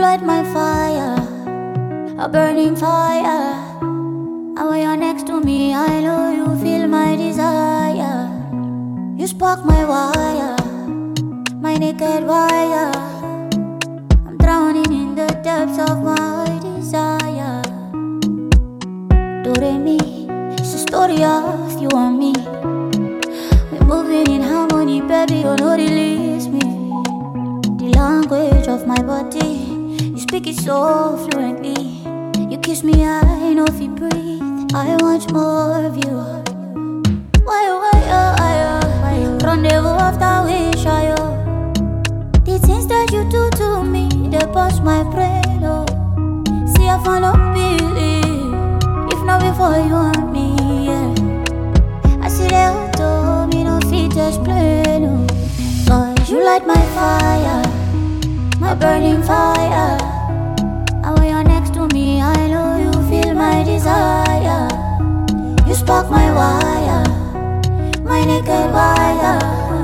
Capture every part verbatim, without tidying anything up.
light my fire, a burning fire. And when you're next to me, I know you feel my desire. You spark my wire, my naked wire. I'm drowning in the depths of my desire. Do re mi, it's a story of you and me. We're moving in harmony, baby, you know release me. The language of my body, you speak it so fluently. You kiss me, I know if you breathe. I want more of you. Why, why, oh, why, oh, rendezvous after wish, I, oh. The things that you do to me, they bust my brain, oh. See, I found no believe, if not before you and me, yeah. I see the auto, me no fit explain, oh. Cause you light my fire, my burning fire. And when you're next to me, I know you feel my desire. You spark my wire, my naked wire.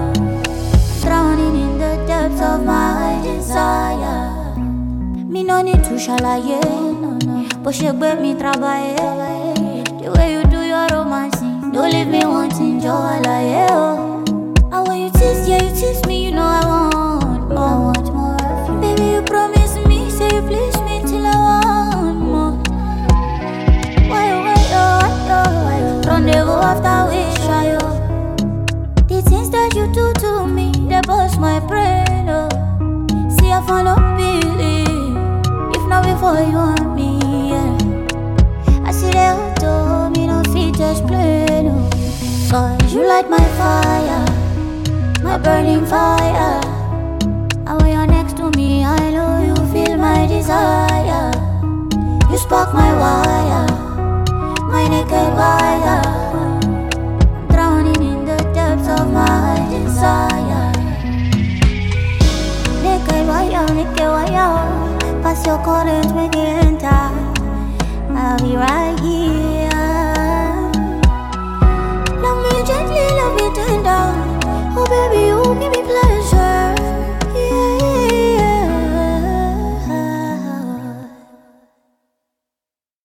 Drowning in the depths of my desire. Me no need to shalaye, no, no. But she gave me travaye. The way you do your romancing, don't leave me wanting joy like you. And when you tease, yeah, you tease me, you know I want more. I want more of you. Baby, you promise me, say you please me till I want more. Why, why, oh, why, oh, rendezvous after wish, I, oh. The things that you do to me, they bust my brain, oh. See, I found no believe, if not before you and me, yeah. I see the auto, me no fit explain, oh. Cause you light my fire, my burning fire. And when you're next to me, I know you feel my desire. You spark my wire, my naked wire. I'm drowning in the depths of my desire. Naked wire, naked wire. Pass your current, make it enter. I'll be right here.